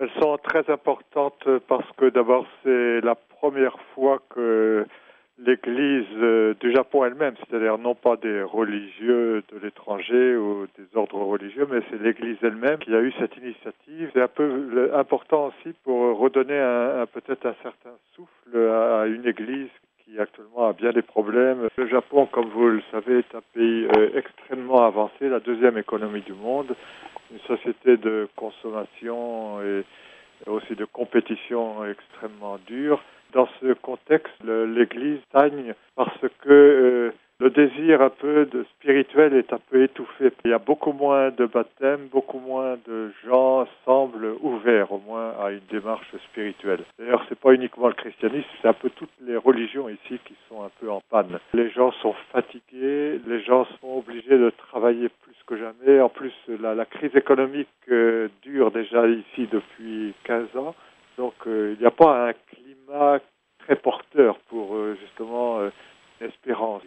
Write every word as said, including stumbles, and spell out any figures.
Elles sont très importantes parce que d'abord c'est la première fois que l'Église euh, du Japon elle-même, c'est-à-dire non pas des religieux de l'étranger ou des ordres religieux, mais c'est l'Église elle-même qui a eu cette initiative. C'est un peu important aussi pour redonner un, un, peut-être un certain souffle à une Église qui actuellement a bien des problèmes. Le Japon, comme vous le savez, est un pays euh, extrêmement avancé, la deuxième économie du monde, une société de consommation et aussi de compétition extrêmement dure. Dans ce contexte, le, l'Église stagne parce que euh, le désir un peu de spirituel est un peu étouffé. Il y a beaucoup moins de baptêmes, beaucoup moins de gens semblent ouverts au moins à une démarche spirituelle. D'ailleurs, c'est pas uniquement le christianisme, c'est un peu toutes les religions ici qui sont un peu en panne. Les gens sont fatigués, les gens sont obligés de travailler plus que jamais. En plus, la, la crise économique euh, dure déjà ici depuis quinze ans. Donc, euh, il n'y a pas un climat très porteur pour euh, justement euh, l'espérance.